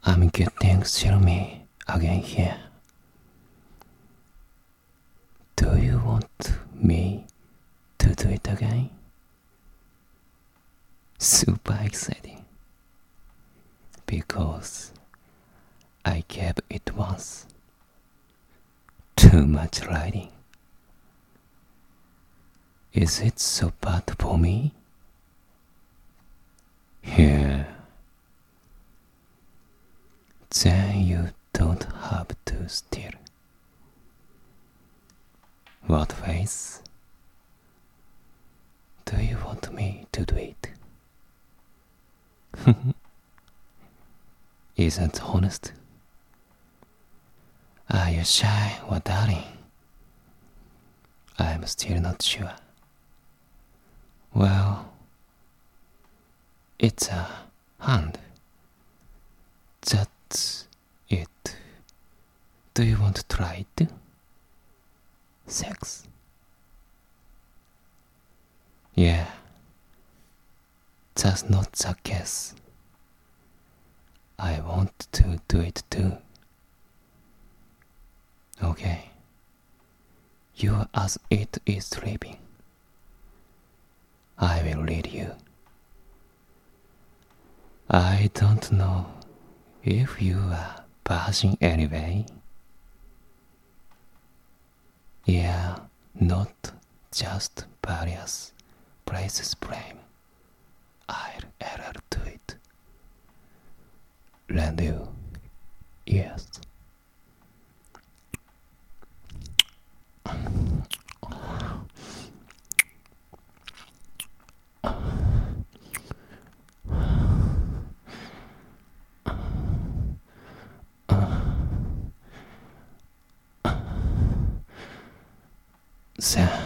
I'm getting me again here. Do you want me to do it again? Super exciting. Because I gave it once. Too much writing. Is it so bad for me? Yeah. Then you don't have to steal. What face? Do you want me to do it? Isn't honest? Are you shy or darling? I'm still not sure. Well, it's a hand. That's it. Do you want to try it? Sex? Yeah. That's not the case. I want to do it too. Okay. You as it is sleeping. I will lead you. I don't know if you are passing anyway. Yeah, not just various places blame. I'll error to it. Lend you. Yes. Then